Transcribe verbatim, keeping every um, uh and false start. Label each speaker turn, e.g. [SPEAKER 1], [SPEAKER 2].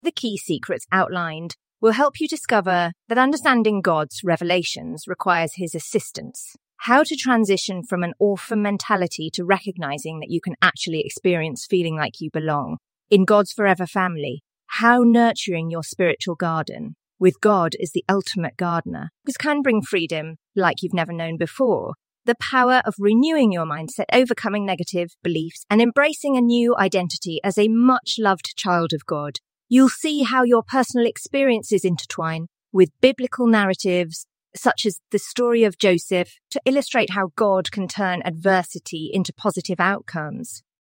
[SPEAKER 1] The key secrets outlined will help you discover that understanding God's revelations requires his assistance, how to transition from an orphan mentality to recognizing that you can actually experience feeling like you belong in God's forever family, how nurturing your spiritual garden with God as the ultimate gardener, this can bring freedom like you've never known before, the power of renewing your mindset, overcoming negative beliefs, and embracing a new identity as a much-loved child of God. You'll see how your personal experiences intertwine with biblical narratives, such as the story of Joseph, to illustrate how God can turn adversity into positive outcomes.